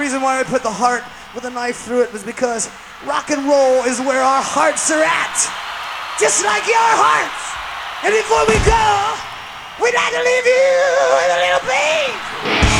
The reason why I put the heart with a knife through it was because rock and roll is where our hearts are at. Just like your hearts. And before we go, we'd like to leave you with a little beat.